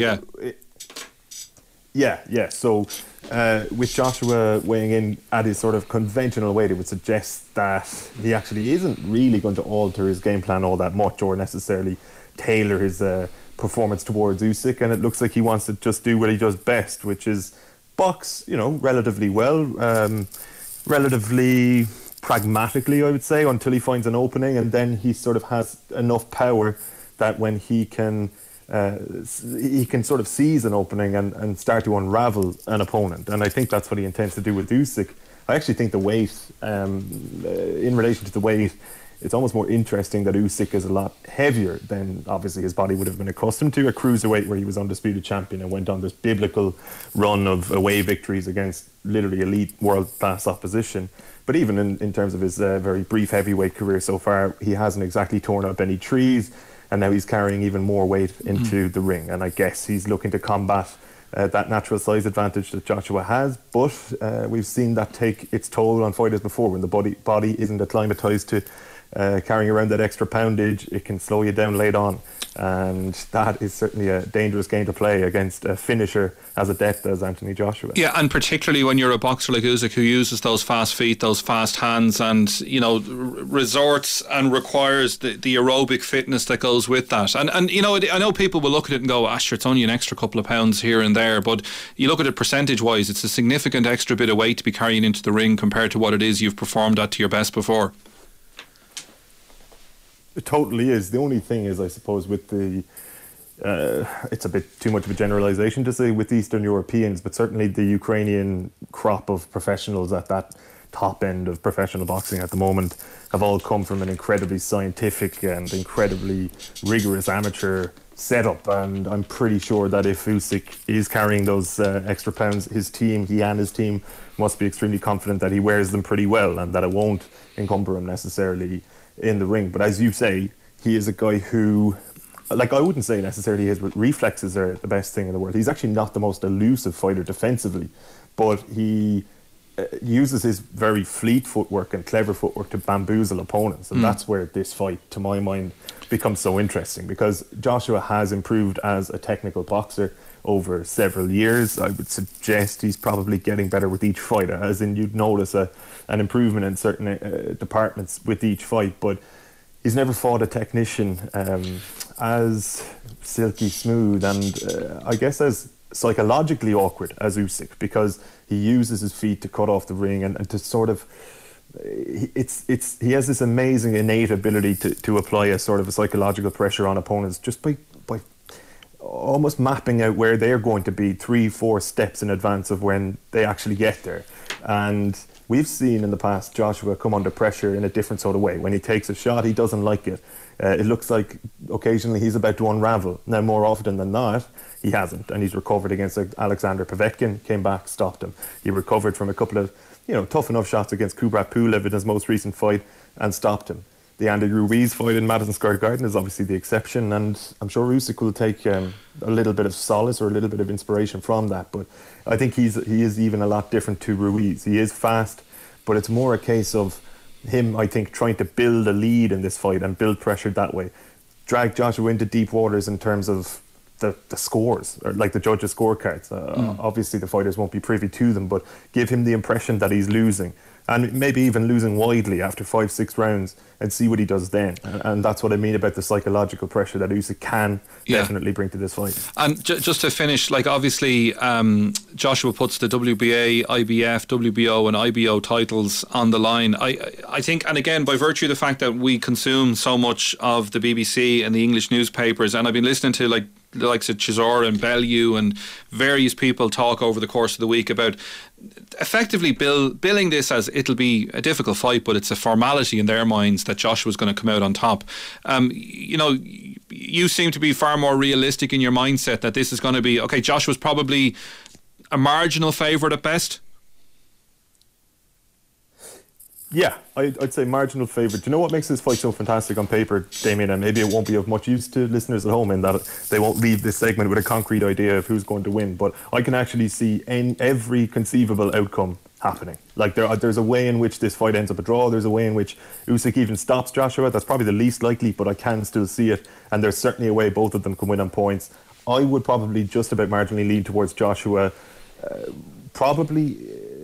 Yeah. So with Joshua weighing in at his sort of conventional weight, it would suggest that he actually isn't really going to alter his game plan all that much or necessarily tailor his performance towards Usyk. And it looks like he wants to just do what he does best, which is box, relatively well. Relatively pragmatically, I would say, until he finds an opening, and then he sort of has enough power that when he can sort of seize an opening and start to unravel an opponent. And I think that's what he intends to do with Usyk. I actually think the weight, in relation to the weight, it's almost more interesting that Usyk is a lot heavier than obviously his body would have been accustomed to. A cruiserweight where he was undisputed champion and went on this biblical run of away victories against literally elite world-class opposition. But even in terms of his very brief heavyweight career so far, he hasn't exactly torn up any trees, and now he's carrying even more weight into the ring. And I guess he's looking to combat that natural size advantage that Joshua has, but we've seen that take its toll on fighters before. When the body isn't acclimatised to carrying around that extra poundage, it can slow you down late on, and that is certainly a dangerous game to play against a finisher as adept as Anthony Joshua. Yeah, and particularly when you're a boxer like Usyk who uses those fast feet, those fast hands, and resorts and requires the aerobic fitness that goes with that. And I know people will look at it and go, sure, it's only an extra couple of pounds here and there, but you look at it percentage wise, it's a significant extra bit of weight to be carrying into the ring compared to what it is you've performed at to your best before. It totally is. The only thing is, I suppose, with the it's a bit too much of a generalisation to say with Eastern Europeans, but certainly the Ukrainian crop of professionals at that top end of professional boxing at the moment have all come from an incredibly scientific and incredibly rigorous amateur setup, and I'm pretty sure that if Usyk is carrying those extra pounds, he and his team must be extremely confident that he wears them pretty well and that it won't encumber him necessarily in the ring. But as you say, he is a guy who, I wouldn't say necessarily his reflexes are the best thing in the world. He's actually not the most elusive fighter defensively, but he uses his very fleet footwork and clever footwork to bamboozle opponents, and that's where this fight, to my mind, becomes so interesting, because Joshua has improved as a technical boxer over several years. I would suggest he's probably getting better with each fight, as in you'd notice an improvement in certain departments with each fight, but he's never fought a technician as silky smooth and I guess as psychologically awkward as Usyk, because he uses his feet to cut off the ring and to sort of he has this amazing innate ability to apply a sort of a psychological pressure on opponents just by almost mapping out where they're going to be 3-4 steps in advance of when they actually get there. And we've seen in the past Joshua come under pressure in a different sort of way. When he takes a shot, he doesn't like it. It looks like occasionally he's about to unravel. Now, more often than not, he hasn't, and he's recovered against Alexander Povetkin, came back, stopped him. He recovered from a couple of tough enough shots against Kubrat Pulev in his most recent fight and stopped him. The Andy Ruiz fight in Madison Square Garden is obviously the exception, and I'm sure Usyk will take a little bit of solace or a little bit of inspiration from that. But I think he is even a lot different to Ruiz. He is fast, but it's more a case of him, I think, trying to build a lead in this fight and build pressure that way. Drag Joshua into deep waters in terms of the scores, or like the judges' scorecards. Obviously the fighters won't be privy to them, but give him the impression that he's losing, and maybe even losing widely after 5-6 rounds, and see what he does then. And that's what I mean about the psychological pressure that Usyk can definitely bring to this fight. And just to finish, like obviously Joshua puts the WBA, IBF, WBO and IBO titles on the line. I think, and again, by virtue of the fact that we consume so much of the BBC and the English newspapers, and I've been listening to like the likes of Chisora and Bellew and various people talk over the course of the week about effectively billing this as it'll be a difficult fight, but it's a formality in their minds that Joshua's going to come out on top. You seem to be far more realistic in your mindset that this is going to be, okay, Joshua's probably a marginal favourite at best. Yeah, I'd say marginal favourite. Do you know what makes this fight so fantastic on paper, Damien? And maybe it won't be of much use to listeners at home in that they won't leave this segment with a concrete idea of who's going to win. But I can actually see every conceivable outcome happening. Like there's a way in which this fight ends up a draw. There's a way in which Usyk even stops Joshua. That's probably the least likely, but I can still see it. And there's certainly a way both of them can win on points. I would probably just about marginally lean towards Joshua, probably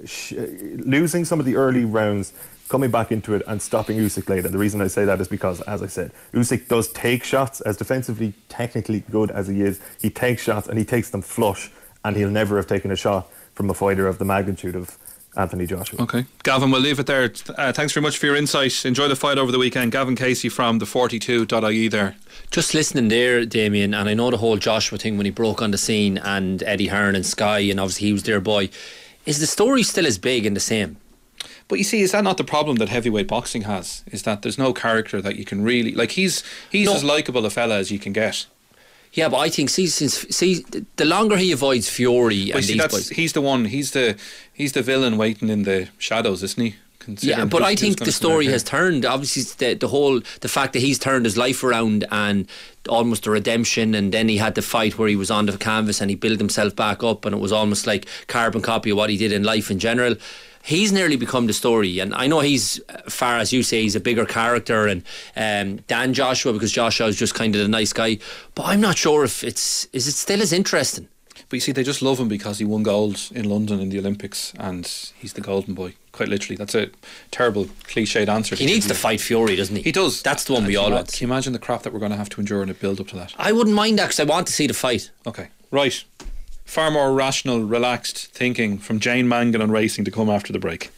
losing some of the early rounds, coming back into it and stopping Usyk later. The reason I say that is because, as I said, Usyk does take shots. As defensively technically good as he is, he takes shots and he takes them flush, and he'll never have taken a shot from a fighter of the magnitude of Anthony Joshua. Okay, Gavin, we'll leave it there. Thanks very much for your insight. Enjoy the fight over the weekend. Gavin Casey from the 42.ie there. Just listening there, Damien, and I know the whole Joshua thing when he broke on the scene, and Eddie Hearn and Sky, and obviously he was their boy. Is the story still as big and the same? But you see, is that not the problem that heavyweight boxing has? Is that there's no character that you can really like. He's as likeable a fella as you can get. Yeah, but I think see the longer he avoids Fury and these boys, he's the one. He's the villain waiting in the shadows, isn't he? Yeah, but I think the story has turned. Obviously, the fact that he's turned his life around and almost a redemption, and then he had the fight where he was on the canvas and he built himself back up, and it was almost like carbon copy of what he did in life in general. He's nearly become the story, and I know he's, far as you say, he's a bigger character than Joshua, because Joshua is just kind of the nice guy. But I'm not sure if is it still as interesting. But you see, they just love him because he won gold in London in the Olympics, and he's the golden boy, quite literally. That's a terrible cliched answer. He needs to fight Fury, doesn't he? He does. That's the one we all want. Can you imagine the crap that we're going to have to endure in a build up to that? I wouldn't mind that, because I want to see the fight. Okay, right. Far more rational, relaxed thinking from Jane Mangan on racing to come after the break.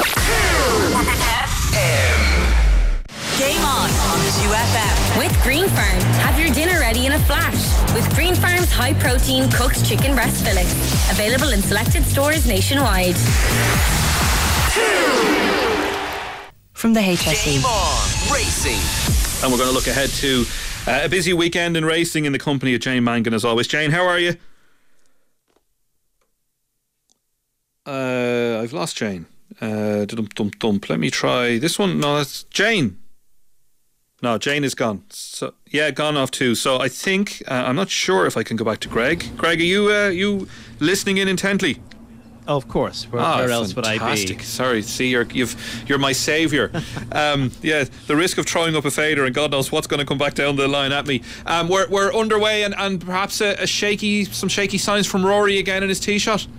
Game on 2FM. With Green Farm, have your dinner ready in a flash. With Green Farm's high-protein cooked chicken breast fillets. Available in selected stores nationwide. From the HSE. Game on racing. And we're going to look ahead to a busy weekend in racing in the company of Jane Mangan as always. Jane, how are you? I've lost Jane. Let me try this one. No, that's Jane. No, Jane is gone. So yeah, gone off too. So I think I'm not sure if I can go back to Greg. Greg, are you listening in intently? Oh, of course. Where else would I be? Sorry, see, you're my saviour. Yeah, the risk of throwing up a fader, and God knows what's going to come back down the line at me. We're underway, and perhaps some shaky signs from Rory again in his tee shot.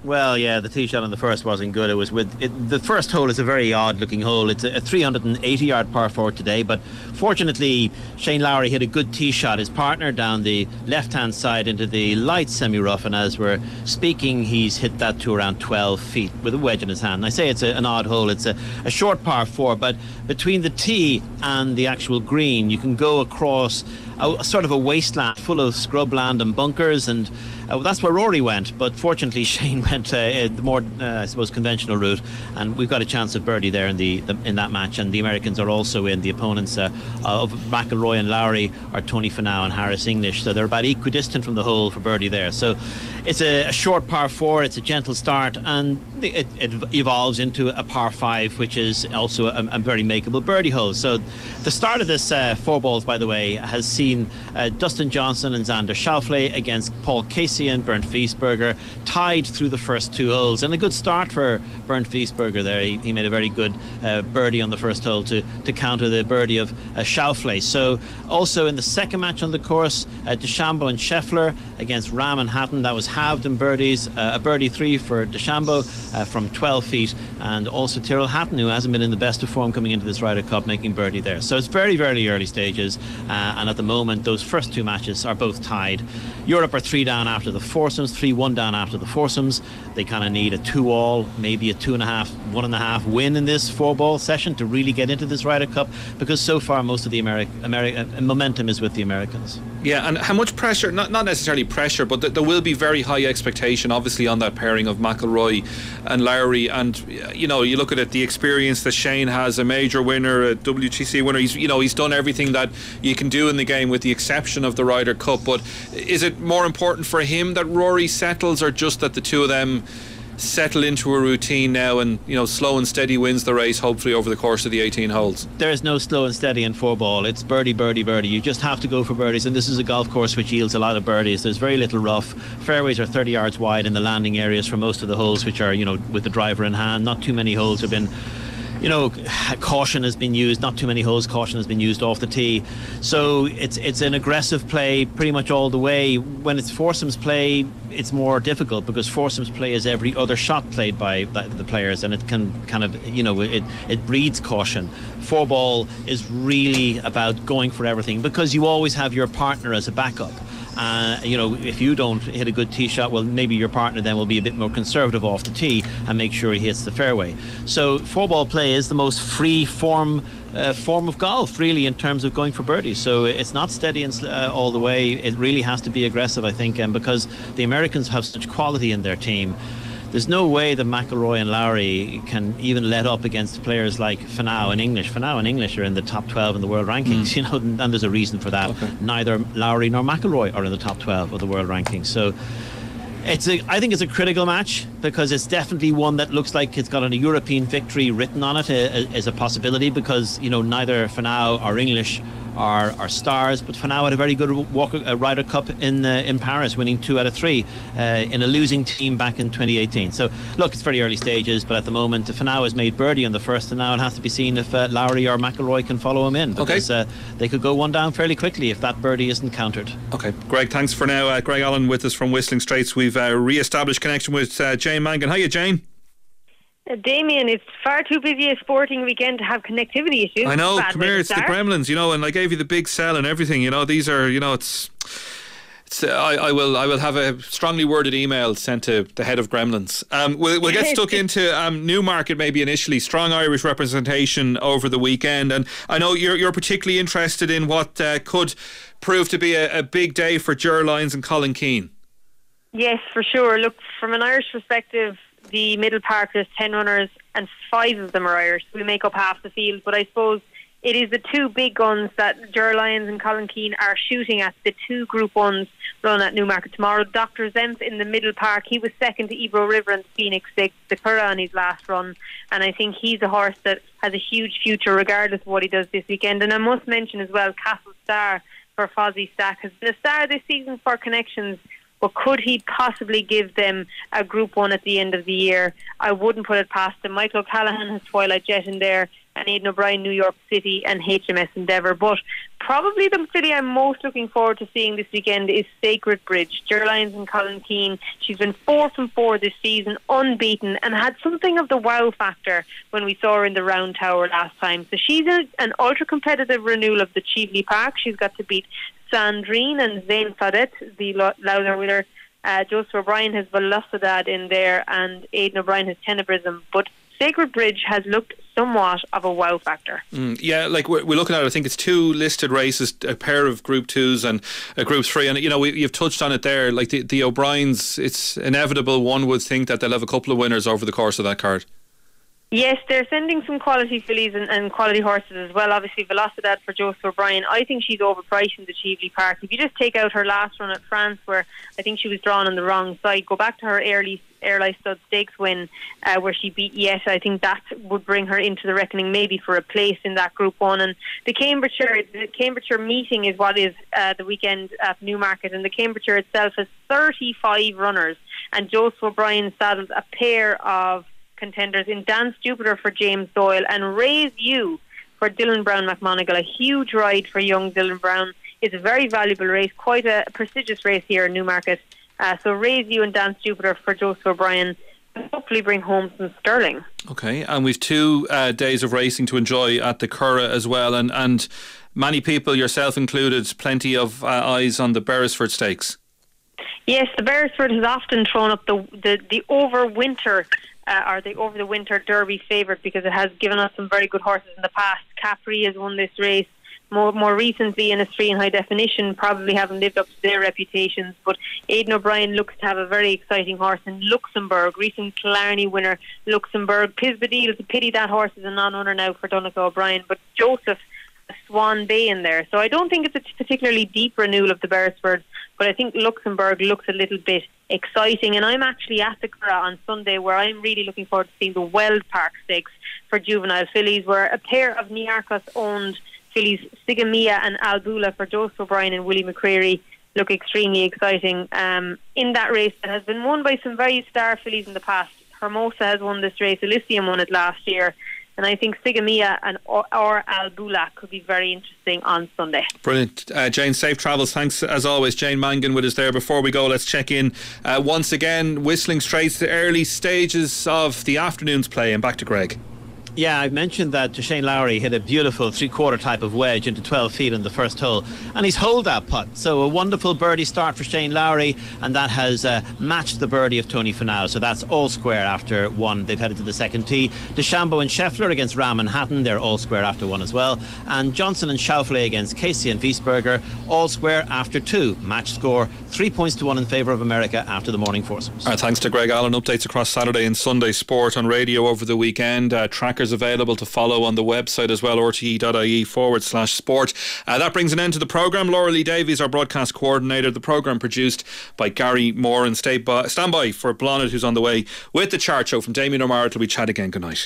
Well, yeah, the tee shot on the first wasn't good. It was the first hole is a very odd-looking hole. It's a 380-yard par 4 today, but fortunately, Shane Lowry hit a good tee shot. His partner down the left-hand side into the light semi-rough, and as we're speaking, he's hit that to around 12 feet with a wedge in his hand. And I say it's an odd hole. It's a short par 4, but between the tee and the actual green, you can go across a sort of a wasteland full of scrubland and bunkers, and that's where Rory went. But fortunately, Shane went the more, I suppose, conventional route, and we've got a chance of birdie there in that match. And the Americans are also in. The opponents of McIlroy and Lowry are Tony Finau and Harris English, so they're about equidistant from the hole for birdie there. So it's a short par 4. It's a gentle start, and it evolves into a par 5, which is also a very makeable birdie hole. So the start of this 4 balls, by the way, has seen Dustin Johnson and Xander Schauffele against Paul Casey and Bernd Wiesberger, tied through the first 2 holes, and a good start for Bernd Wiesberger there. He made a very good birdie on the first hole to counter the birdie of Schauffele. So also in the second match on the course, DeChambeau and Scheffler against Rahm and Hatton. That was halved in birdies, a birdie 3 for DeChambeau from 12 feet, and also Tyrrell Hatton, who hasn't been in the best of form coming into this Ryder Cup, making birdie there. So it's very, very early stages, and at the moment those first 2 matches are both tied. Europe are 3 down after the foursomes, 3-1 down after the foursomes. They kind of need a 2-all, maybe a 2.5, 1.5 win in this 4-ball session to really get into this Ryder Cup, because so far most of the momentum is with the Americans. Yeah, and how much pressure, not necessarily pressure, but there will be very high expectation obviously on that pairing of McIlroy and Lowry. And you know, you look at it, the experience that Shane has, a major winner, a WGC winner, he's done everything that you can do in the game with the exception of the Ryder Cup. But is it more important for him that Rory settles, or just that the two of them settle into a routine now and, you know, slow and steady wins the race hopefully over the course of the 18 holes? There is no slow and steady in 4-ball. It's birdie, birdie, birdie. You just have to go for birdies, and this is a golf course which yields a lot of birdies. There's very little rough. Fairways are 30 yards wide in the landing areas for most of the holes, which are, you know, with the driver in hand. Not too many holes have been, you know, caution has been used. Not too many holes caution has been used off the tee. So it's an aggressive play pretty much all the way. When it's foursomes play, it's more difficult, because foursomes play is every other shot played by the players, and it can kind of, you know, it breeds caution. 4-ball is really about going for everything, because you always have your partner as a backup. You know, if you don't hit a good tee shot, well, maybe your partner then will be a bit more conservative off the tee and make sure he hits the fairway. So 4-ball play is the most free form of golf, really, in terms of going for birdies. So it's not steady and all the way. It really has to be aggressive, I think, and because the Americans have such quality in their team, there's no way that McIlroy and Lowry can even let up against players like Finau and English. Finau and English are in the top 12 in the world rankings, you know, and there's a reason for that. Okay. Neither Lowry nor McIlroy are in the top 12 of the world rankings. So I think it's a critical match, because it's definitely one that looks like it's got a European victory written on it as a possibility, because, you know, neither Finau or English are stars, but Finau had a very good Ryder Cup in Paris, winning 2 out of 3 in a losing team back in 2018. So look, it's very early stages, but at the moment Finau has made birdie on the first, and now it has to be seen if Lowry or McIlroy can follow him in, because they could go 1 down fairly quickly if that birdie isn't countered. Okay, Greg, thanks for now. Greg Allen with us from Whistling Straits. We've re-established connection with Jane Mangan. Hiya, Jane. Damien, it's far too busy a sporting weekend to have connectivity issues. I know, come here, it's the Gremlins, you know, and I gave you the big sell and everything, you know, these are, you know, I will have a strongly worded email sent to the head of Gremlins. We'll get stuck into Newmarket maybe initially. Strong Irish representation over the weekend, and I know you're particularly interested in what could prove to be a big day for Ger Lyons and Colin Keane. Yes, for sure. Look, from an Irish perspective, the middle park, there's 10 runners and 5 of them are Irish. We make up half the field, but I suppose it is the 2 big guns that Ger Lyons and Colin Keane are shooting at, the 2 Group 1s run at Newmarket tomorrow. Dr. Zemf in the middle park, he was second to Ebro River and Phoenix 6, the Curragh on his last run, and I think he's a horse that has a huge future regardless of what he does this weekend. And I must mention as well, Castle Star for Fozzie Stack has been a star this season for Connections, but could he possibly give them a Group 1 at the end of the year? I wouldn't put it past him. Michael O'Callaghan has Twilight Jet in there. and Aidan O'Brien, New York City, and HMS Endeavour. But probably the city I'm most looking forward to seeing this weekend is Sacred Bridge. Ger Lyons and Colin Keane. She's been 4-4 this season, unbeaten, and had something of the wow factor when we saw her in the Round Tower last time. So she's an ultra-competitive renewal of the Cheveley Park. She's got to beat Sandrine and Zayn Fadet, the Lowther winner. Joseph O'Brien has Velocidad in there, and Aidan O'Brien has Tenebrism. But Sacred Bridge has looked somewhat of a wow factor. Yeah, like we're looking at it, I think it's 2 listed races, a pair of Group 2s and a Group 3, and you've touched on it there, like the O'Briens, it's inevitable one would think that they'll have a couple of winners over the course of that card. Yes, they're sending some quality fillies and quality horses as well. Obviously, Velocidad for Joseph O'Brien. I think she's overpriced in the Cheveley Park. If you just take out her last run at France, where I think she was drawn on the wrong side, go back to her Airlie Stud Stakes win, where she beat Yet, I think that would bring her into the reckoning, maybe for a place in that Group 1. And the Cambridgeshire meeting is what is the weekend at Newmarket, and the Cambridgeshire itself has 35 runners, and Joseph O'Brien saddled a pair of contenders in Dance Jupiter for James Doyle and Raise You for Dylan Brown McMonigal. A huge ride for young Dylan Brown. It's a very valuable race, quite a prestigious race here in Newmarket. So Raise You and Dance Jupiter for Joseph O'Brien. Hopefully bring home some sterling. Okay, and we've 2 days of racing to enjoy at the Curragh as well, and many people, yourself included, plenty of eyes on the Beresford Stakes. Yes, the Beresford has often thrown up the overwinter or the over the winter Derby favourite, because it has given us some very good horses in the past. Capri has won this race more recently in a 3 in high definition, probably haven't lived up to their reputations, but Aidan O'Brien looks to have a very exciting horse in Luxembourg, recent Killarney winner Luxembourg. Pisbadil, it's a pity that horse is a non-runner now for Donegal O'Brien, but Joseph Swan Bay in there. So I don't think it's a particularly deep renewal of the Beresford, but I think Luxembourg looks a little bit exciting. And I'm actually at the Curragh on Sunday, where I'm really looking forward to seeing the Weld Park Stakes for juvenile fillies, where a pair of Niarchos owned fillies, Sigamia and Albula for Joseph O'Brien and Willie McCreary, look extremely exciting. In that race that has been won by some very star fillies in the past. Hermosa has won this race, Elysium won it last year, and I think Sigamia or Albula could be very interesting on Sunday. Brilliant. Jane, safe travels. Thanks as always. Jane Mangan with us there. Before we go, let's check in once again, Whistling Straits, the early stages of the afternoon's play, and back to Greg. Yeah, I've mentioned that Shane Lowry hit a beautiful 3/4 type of wedge into 12 feet in the first hole, and he's holed that putt. So a wonderful birdie start for Shane Lowry, and that has matched the birdie of Tony Finau. So that's all square after 1. They've headed to the second tee. DeChambeau and Scheffler against Ram and Hatton, they're all square after 1 as well. And Johnson and Schauffele against Casey and Wiesberger, all square after 2. Match score 3 points to 1 in favour of America after the morning foursomes. Thanks to Greg Allen. Updates across Saturday and Sunday sport on radio over the weekend. Trackers available to follow on the website as well, rte.ie/sport. That brings an end to the programme. Laura Lee Davies, our broadcast coordinator. The programme produced by Gary Moore, and stand by for Blonnet, who's on the way with the chart show from Damien O'Mara till we chat again. Good night.